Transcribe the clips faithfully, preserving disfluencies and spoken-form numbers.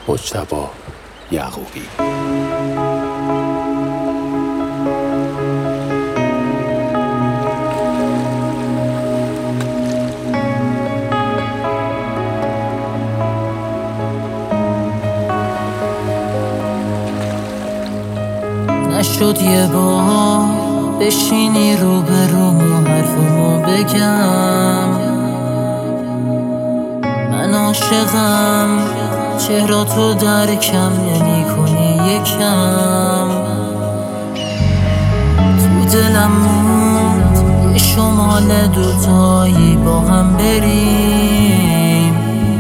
مجتبی یعقوبی. نشد یه بار بشینی رو به رو و حرفمو بگم، من عاشقم چهراتو درکم نمی کنی یکم. تو دلم موند یه شمال دوتایی با هم بریم،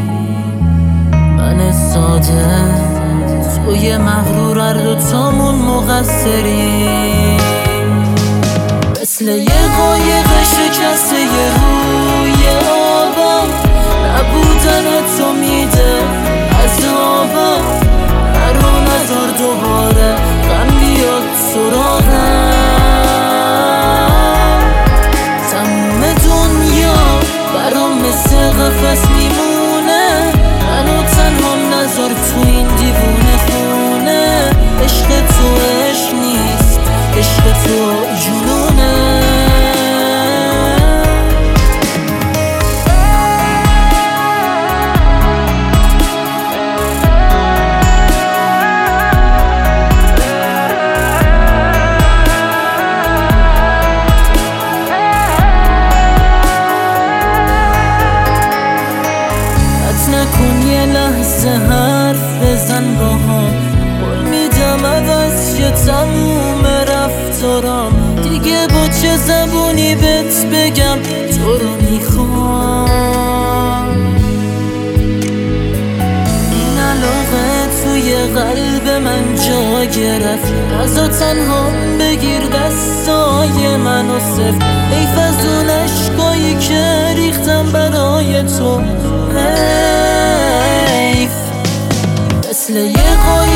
من ساده توی مغرور هر دوتامون مقصریم، مثل یه قایق شکسته یه روی آبم. نبودن تو میده عذابم، نرو نذار دوباره غم بیاد سراغم. تموم دنیا برام مثل قفس میمونه، منو تنها نذار تو این دیوونه خونه. عشق تو عشق نیست، عشق تو جنونه. نکن یه لحظه حرف بزن با هم، قول میدم عوض یه تموم رفتارم. دیگه با چه زبونی بهت بگم تو رو میخوام. این علاقه توی قلب من جا گرفت، نزا تنها بگیر دستای منو صفت. حیف از اون عشقایی که ریختم برای تو، حیف مثل یه قایق